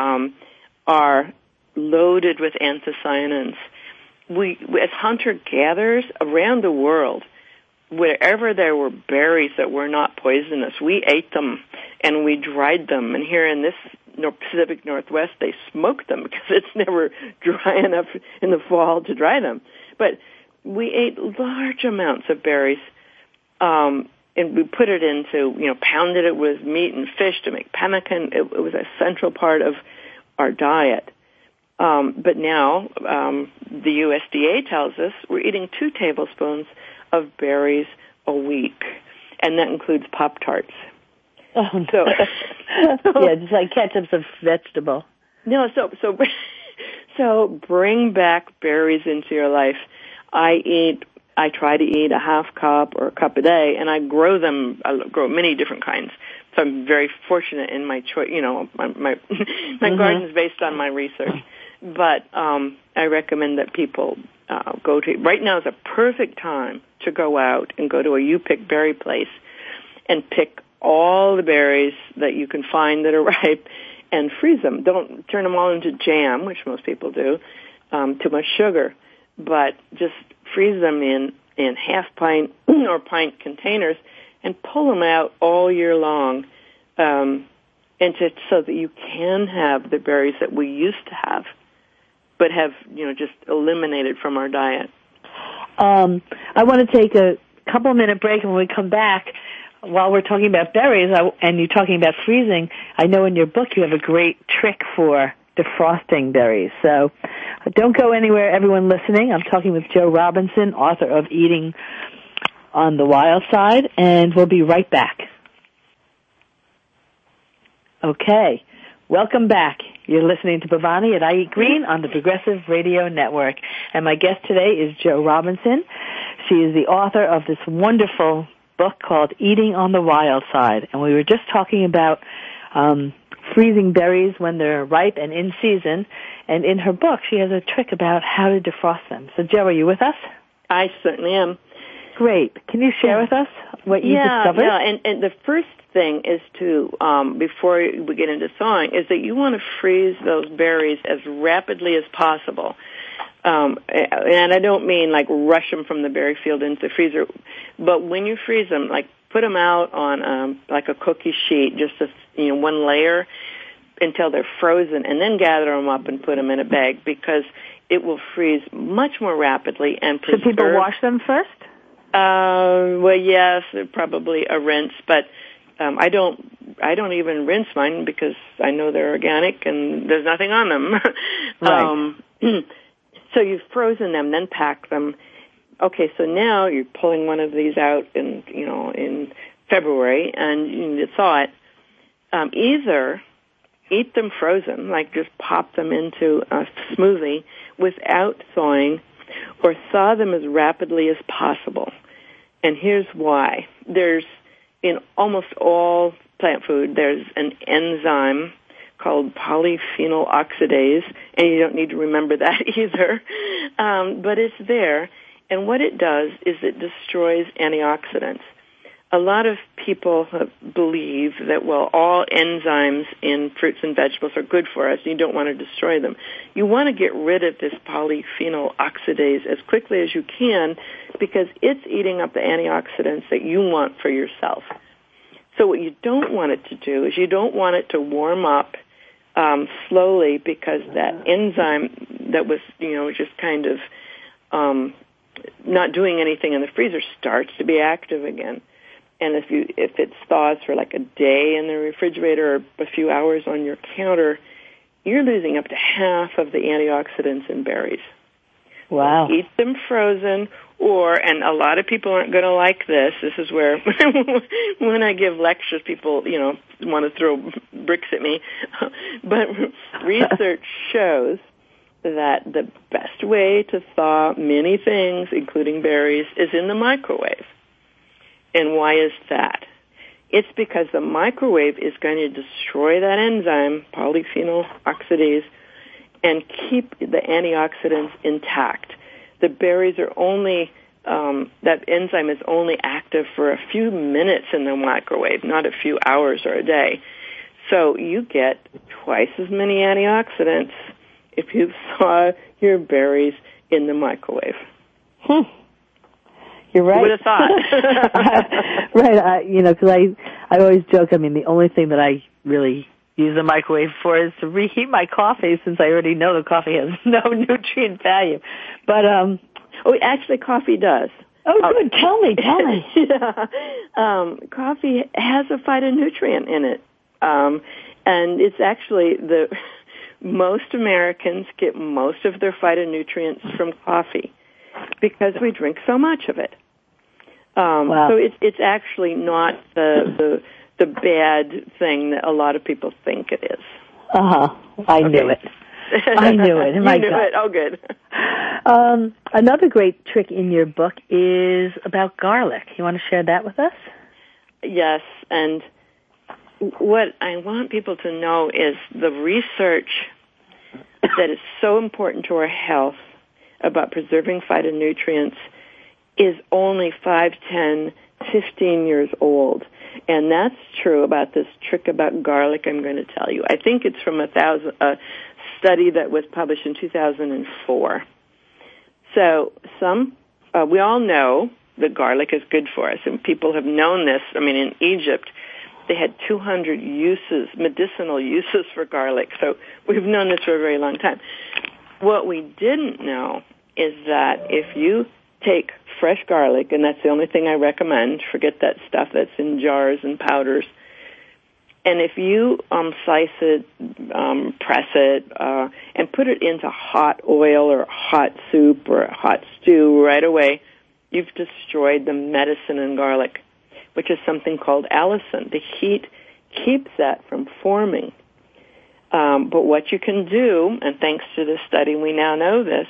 are loaded with anthocyanins. We, as hunter-gatherers around the world, wherever there were berries that were not poisonous, we ate them and we dried them. And here in this Pacific Northwest, they smoked them because it's never dry enough in the fall to dry them. But we ate large amounts of berries, and we put it into, pounded it with meat and fish to make pemmican. It was a central part of our diet. But now the USDA tells us we're eating 2 tablespoons of berries a week, and that includes Pop-Tarts. Oh, no. Yeah, just like ketchup's a vegetable. No, so bring back berries into your life. I try to eat a half cup or a cup a day, and I grow them. I grow many different kinds. So I'm very fortunate in my choice. My garden's based on my research. But I recommend that people go to. Right now is a perfect time to go out and go to a You Pick Berry place and pick all the berries that you can find that are ripe and freeze them. Don't turn them all into jam, which most people do. Too much sugar, but just freeze them in half pint or pint containers and pull them out all year long, so that you can have the berries that we used to have, but have just eliminated from our diet. I want to take a couple-minute break, and when we come back, while we're talking about berries and you're talking about freezing, I know in your book you have a great trick for defrosting berries. So don't go anywhere, everyone listening. I'm talking with Jo Robinson, author of Eating on the Wild Side, and we'll be right back. Okay. Welcome back. You're listening to Bhavani at I Eat Green on the Progressive Radio Network. And my guest today is Jo Robinson. She is the author of this wonderful book called Eating on the Wild Side. And we were just talking about freezing berries when they're ripe and in season. And in her book, she has a trick about how to defrost them. So, Jo, are you with us? I certainly am. Great. Can you share with us what you discovered? Yeah, and the first thing is to, before we get into thawing, is that you want to freeze those berries as rapidly as possible. And I don't mean like rush them from the berry field into the freezer, but when you freeze them, like put them out on like a cookie sheet, just one layer until they're frozen, and then gather them up and put them in a bag because it will freeze much more rapidly and preserve. Should people wash them first? Well, yes, probably a rinse, but I don't even rinse mine because I know they're organic and there's nothing on them. Right. So you've frozen them, then pack them. Okay, so now you're pulling one of these out in February, and you need to thaw it. Either eat them frozen, like just pop them into a smoothie without thawing, or thaw them as rapidly as possible. And here's why. There's, in almost all plant food, there's an enzyme called polyphenol oxidase, and you don't need to remember that either, but it's there. And what it does is it destroys antioxidants. A lot of people believe that, well, all enzymes in fruits and vegetables are good for us, and you don't want to destroy them. You want to get rid of this polyphenol oxidase as quickly as you can because it's eating up the antioxidants that you want for yourself. So what you don't want it to do is you don't want it to warm up slowly because that enzyme that was, just kind of not doing anything in the freezer starts to be active again. And if it thaws for like a day in the refrigerator or a few hours on your counter, you're losing up to half of the antioxidants in berries. Wow. Eat them frozen, and a lot of people aren't going to like this. This is where, when I give lectures, people, want to throw bricks at me. But research shows that the best way to thaw many things, including berries, is in the microwave. And why is that? It's because the microwave is going to destroy that enzyme, polyphenol oxidase, and keep the antioxidants intact. The berries are only, that enzyme is only active for a few minutes in the microwave, not a few hours or a day. So you get twice as many antioxidants if you thaw your berries in the microwave. You're right. You would have thought. Right. Because I always joke, the only thing that I really use the microwave for is to reheat my coffee, since I already know the coffee has no nutrient value. But, actually coffee does. Oh, good. Tell me. Yeah. Coffee has a phytonutrient in it. And it's actually most Americans get most of their phytonutrients from coffee because we drink so much of it. Wow. So it's actually not the bad thing that a lot of people think it is. I knew it. I knew it. You knew it. Oh, good. Another great trick in your book is about garlic. You want to share that with us? Yes, and what I want people to know is the research that is so important to our health about preserving phytonutrients is only 5, 10, 15 years old. And that's true about this trick about garlic I'm going to tell you. I think it's from a study that was published in 2004. So we all know that garlic is good for us, and people have known this. In Egypt, they had 200 medicinal uses for garlic. So we've known this for a very long time. What we didn't know is that if you take fresh garlic, and that's the only thing I recommend, forget that stuff that's in jars and powders, and if you slice it, press it, and put it into hot oil or hot soup or hot stew right away, you've destroyed the medicine in garlic, which is something called allicin. The heat keeps that from forming. But what you can do, and thanks to this study we now know this,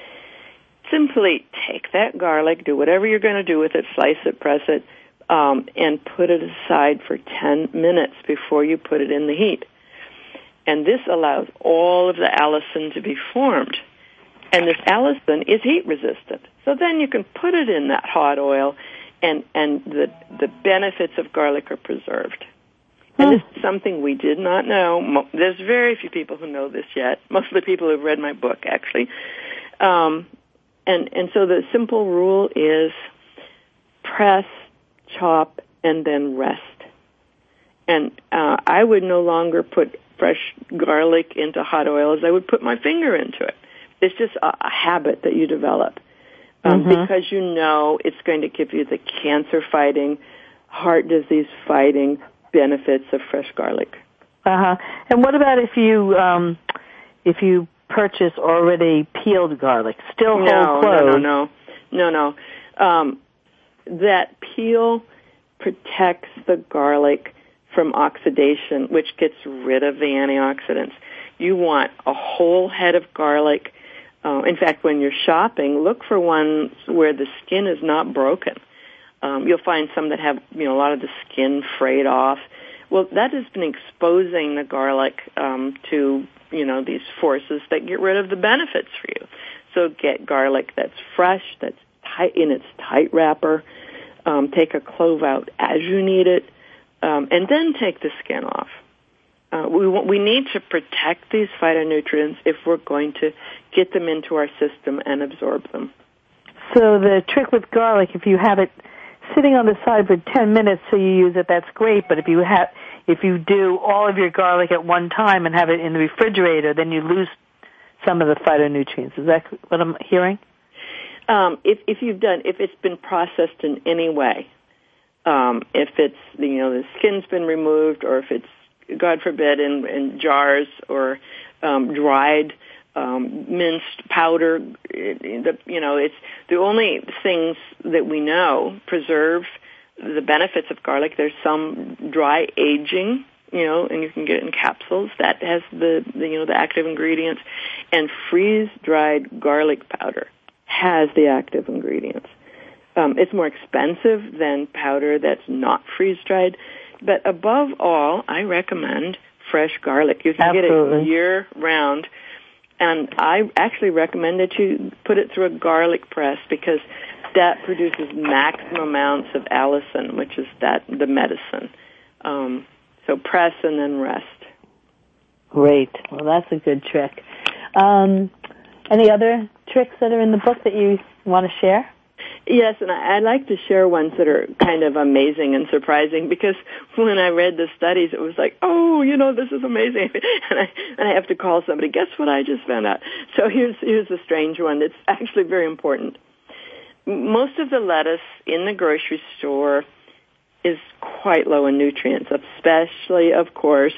simply take that garlic, do whatever you're going to do with it, slice it, press it, and put it aside for 10 minutes before you put it in the heat. And this allows all of the allicin to be formed. And this allicin is heat resistant. So then you can put it in that hot oil, and the benefits of garlic are preserved. And this is something we did not know. There's very few people who know this yet. Most of the people who've read my book, actually. And so the simple rule is press, chop, and then rest. And I would no longer put fresh garlic into hot oil as I would put my finger into it. It's just a habit that you develop because you know it's going to give you the cancer-fighting, heart disease-fighting benefits of fresh garlic. And what about if you purchase already peeled garlic, still whole clove? No. That peel protects the garlic from oxidation, which gets rid of the antioxidants. You want a whole head of garlic. In fact, when you're shopping, look for ones where the skin is not broken. You'll find some that have, a lot of the skin frayed off. Well, that has been exposing the garlic to, these forces that get rid of the benefits for you. So get garlic that's fresh, that's tight in its tight wrapper. Take a clove out as you need it, and then take the skin off. We need to protect these phytonutrients if we're going to get them into our system and absorb them. So the trick with garlic, if you have it sitting on the side for 10 minutes so you use it, that's great. But if you do all of your garlic at one time and have it in the refrigerator, then you lose some of the phytonutrients. Is that what I'm hearing? If it's been processed in any way, if it's the skin's been removed, or if it's, God forbid, in jars or dried, minced powder, it's the only things that we know preserve the benefits of garlic. There's some dry aging and you can get it in capsules. That has the active ingredients. And freeze-dried garlic powder has the active ingredients. It's more expensive than powder that's not freeze-dried. But above all, I recommend fresh garlic. You can Absolutely. Get it year-round. And I actually recommend that you put it through a garlic press because that produces maximum amounts of allicin, which is the medicine. So press and then rest. Great. Well, that's a good trick. Any other tricks that are in the book that you want to share? Yes, and I'd like to share ones that are kind of amazing and surprising because when I read the studies, it was like, oh, this is amazing. And I have to call somebody, guess what I just found out? So here's a strange one that's actually very important. Most of the lettuce in the grocery store is quite low in nutrients, especially, of course,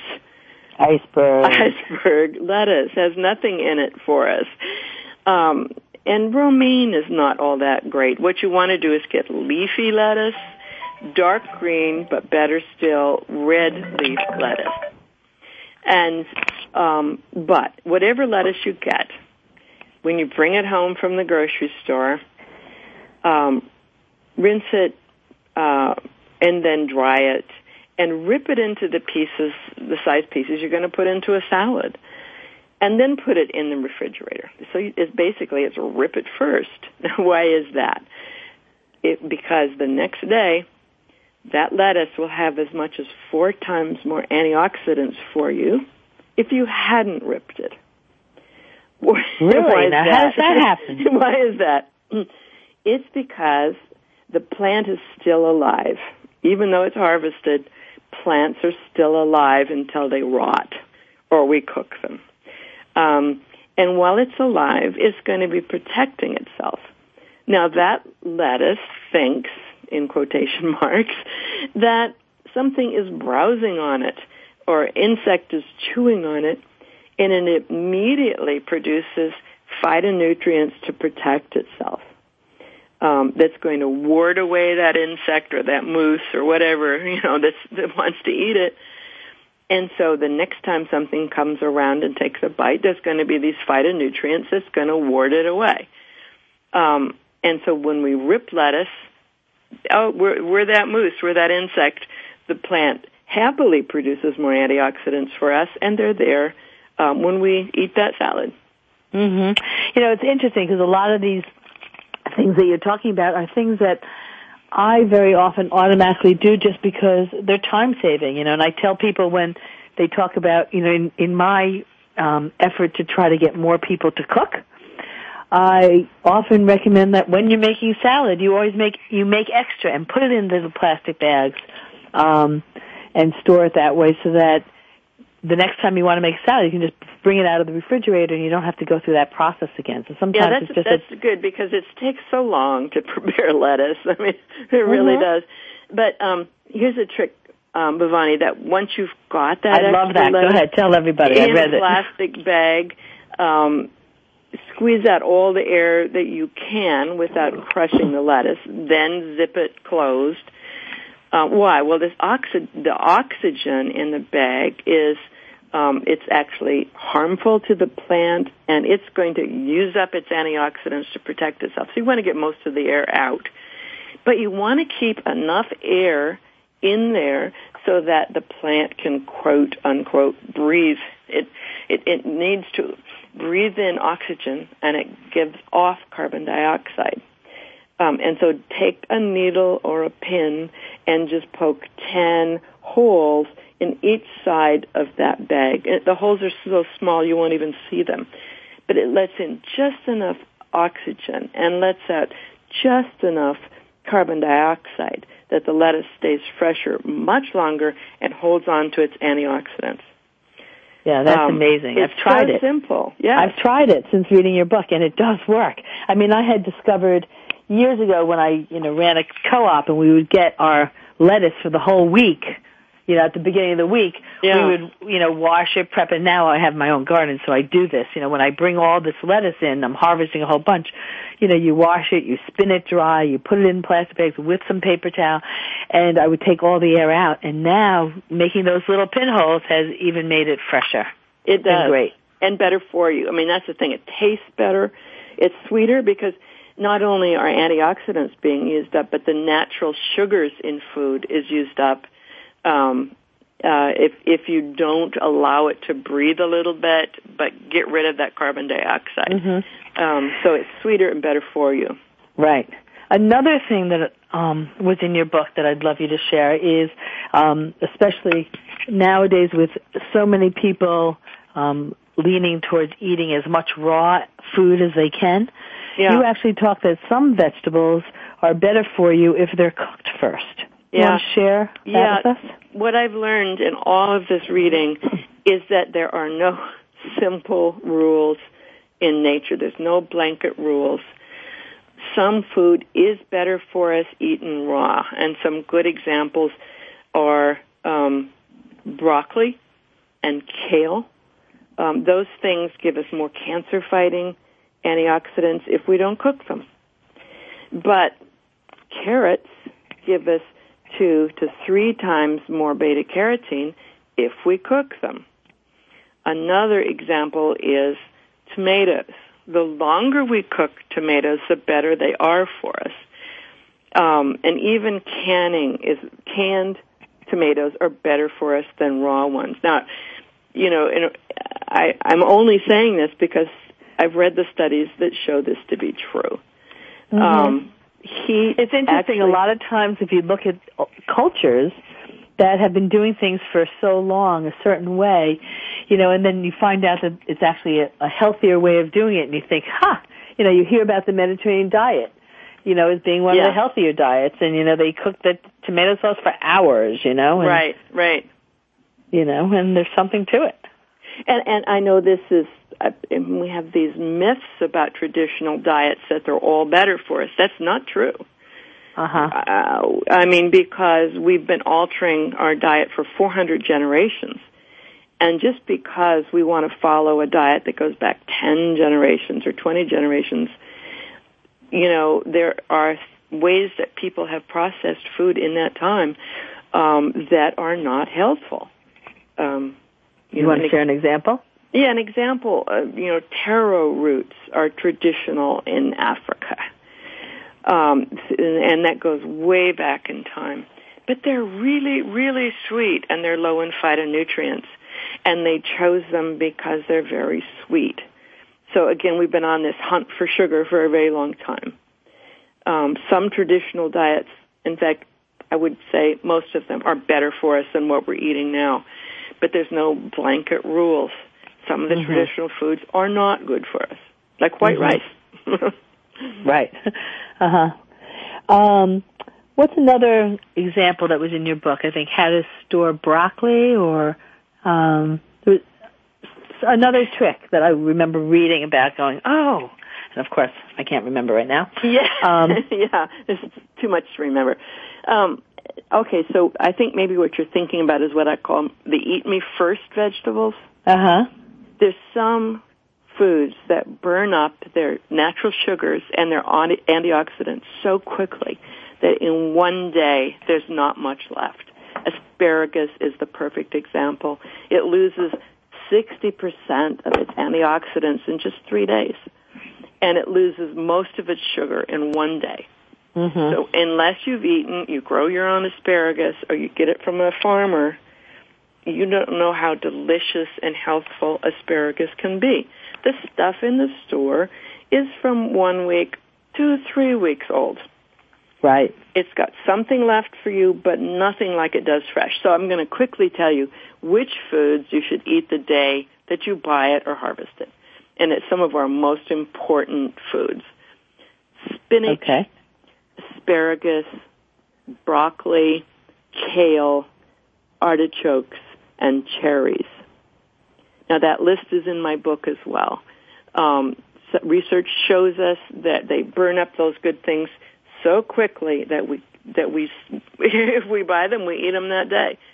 iceberg lettuce has nothing in it for us. And romaine is not all that great. What you want to do is get leafy lettuce, dark green, but better still, red leaf lettuce. And but whatever lettuce you get, when you bring it home from the grocery store, rinse it and then dry it, and rip it into the pieces, the size pieces you're going to put into a salad. And then put it in the refrigerator. So it's rip it first. Now, why is that? Because the next day, that lettuce will have as much as 4 times more antioxidants for you if you hadn't ripped it. Really? Now, how does that happen? Why is that? It's because the plant is still alive. Even though it's harvested, plants are still alive until they rot or we cook them. And while it's alive, it's going to be protecting itself. Now, that lettuce thinks, in quotation marks, that something is browsing on it or insect is chewing on it, and it immediately produces phytonutrients to protect itself. That's going to ward away that insect or that moose or whatever, that wants to eat it. And so the next time something comes around and takes a bite, there's going to be these phytonutrients that's going to ward it away. And so when we rip lettuce, we're that moose, we're that insect. The plant happily produces more antioxidants for us, and they're there when we eat that salad. Mm-hmm. It's interesting because a lot of these things that you're talking about are things that I very often automatically do just because they're time-saving, and I tell people when they talk about, in my effort to try to get more people to cook, I often recommend that when you're making salad, you make extra and put it in little plastic bags and store it that way so that the next time you want to make salad, you can just bring it out of the refrigerator and you don't have to go through that process again. So sometimes that's good because it takes so long to prepare lettuce. I mean, it really does. But here's a trick, Bhavani, that once you've got that I love that. Go ahead, tell everybody. In a plastic bag, squeeze out all the air that you can without crushing the lettuce, then zip it closed. Why? Well, the oxygen in the bag is it's actually harmful to the plant, and it's going to use up its antioxidants to protect itself. So you want to get most of the air out. But you want to keep enough air in there so that the plant can, quote, unquote, breathe. It needs to breathe in oxygen, and it gives off carbon dioxide. And so take a needle or a pin and just poke 10 holes in each side of that bag. The holes are so small you won't even see them. But it lets in just enough oxygen and lets out just enough carbon dioxide that the lettuce stays fresher much longer and holds on to its antioxidants. Yeah, that's amazing. I've tried it. It's so simple. Yeah. I've tried it since reading your book, and it does work. I mean, I had discovered years ago when I, ran a co-op and we would get our lettuce for the whole week, at the beginning of the week, we would, wash it, prep it. Now I have my own garden, so I do this. When I bring all this lettuce in, I'm harvesting a whole bunch. You wash it, you spin it dry, you put it in plastic bags with some paper towel, and I would take all the air out. And now making those little pinholes has even made it fresher. It does. Great. And better for you. I mean, that's the thing. It tastes better. It's sweeter because not only are antioxidants being used up, but the natural sugars in food is used up. If you don't allow it to breathe a little bit, but get rid of that carbon dioxide. Mm-hmm. So it's sweeter and better for you. Right. Another thing that was in your book that I'd love you to share is, especially nowadays with so many people leaning towards eating as much raw food as they can, you actually talk that some vegetables are better for you if they're cooked first. You want to share that with us? What I've learned in all of this reading is that there are no simple rules in nature. There's no blanket rules. Some food is better for us eaten raw, and some good examples are broccoli and kale. Those things give us more cancer-fighting antioxidants if we don't cook them. But carrots give us 2 to 3 times more beta-carotene if we cook them. Another example is tomatoes. The longer we cook tomatoes, the better they are for us. And even canned tomatoes are better for us than raw ones. Now, I'm only saying this because I've read the studies that show this to be true. Mm-hmm. It's interesting. A lot of times, if you look at cultures that have been doing things for so long a certain way, and then you find out that it's actually a healthier way of doing it, and you think, you hear about the Mediterranean diet, as being one of the healthier diets, and they cook the tomato sauce for hours, and, right. And there's something to it. And I know this is, we have these myths about traditional diets that they're all better for us. That's not true. Because we've been altering our diet for 400 generations. And just because we want to follow a diet that goes back 10 generations or 20 generations, there are ways that people have processed food in that time that are not healthful. You want to share an example? Yeah, an example, taro roots are traditional in Africa. And that goes way back in time. But they're really, really sweet, and they're low in phytonutrients. And they chose them because they're very sweet. So again, we've been on this hunt for sugar for a very long time. Some traditional diets, in fact, I would say most of them are better for us than what we're eating now. But there's no blanket rules. Some of the traditional foods are not good for us, like white rice. Right. What's another example that was in your book? I think how to store broccoli, or there was another trick that I remember reading about going, and of course I can't remember right now. Yeah, it's too much to remember. Okay, so I think maybe what you're thinking about is what I call the eat me first vegetables. There's some foods that burn up their natural sugars and their antioxidants so quickly that in one day there's not much left. Asparagus is the perfect example. It loses 60% of its antioxidants in just 3 days, and it loses most of its sugar in one day. So unless you grow your own asparagus or you get it from a farmer, you don't know how delicious and healthful asparagus can be. The stuff in the store is from 1 week to 3 weeks old. Right. It's got something left for you, but nothing like it does fresh. So I'm going to quickly tell you which foods you should eat the day that you buy it or harvest it. And it's some of our most important foods. Spinach, asparagus, broccoli, kale, artichokes, and cherries. Now that list is in my book as well. Research shows us that they burn up those good things so quickly that we if we buy them, we eat them that day.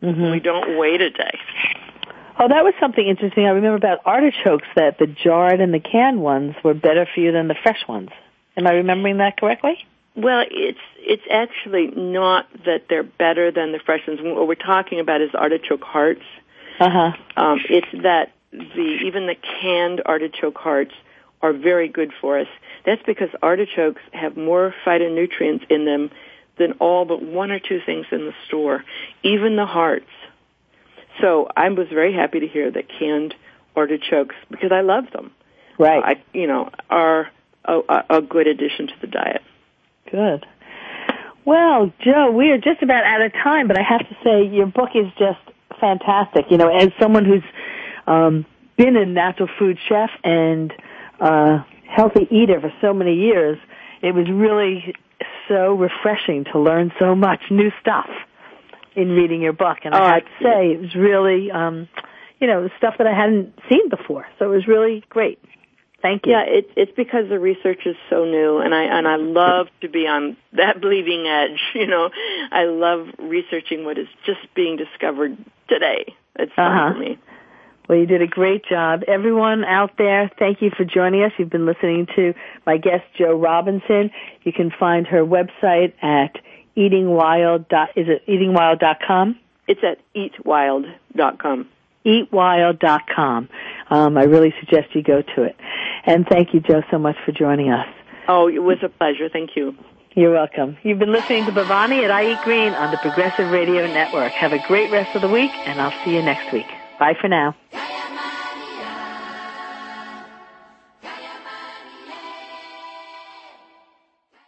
We don't wait a day. Oh, that was something interesting. I remember about artichokes that the jarred and the canned ones were better for you than the fresh ones. Am I remembering that correctly? Well, it's actually not that they're better than the fresh ones. What we're talking about is artichoke hearts. It's that even the canned artichoke hearts are very good for us. That's because artichokes have more phytonutrients in them than all but one or two things in the store, even the hearts. So I was very happy to hear that canned artichokes, because I love them, right? Are a good addition to the diet. Good. Well, Joe, we are just about out of time, but I have to say your book is just fantastic. As someone who's been a natural food chef and healthy eater for so many years, it was really so refreshing to learn so much new stuff in reading your book. And I have to say, it was really, stuff that I hadn't seen before. So it was really great. Thank you. Yeah, it's because the research is so new, and I love to be on that bleeding edge. I love researching what is just being discovered today. It's fun for me. Well, you did a great job. Everyone out there, thank you for joining us. You've been listening to my guest, Jo Robinson. You can find her website at eatingwild.com? It's at eatwild.com. Eatwild.com. I really suggest you go to it. And thank you, Jo, so much for joining us. Oh, it was a pleasure. Thank you. You're welcome. You've been listening to Bhavani at I Eat Green on the Progressive Radio Network. Have a great rest of the week, and I'll see you next week. Bye for now.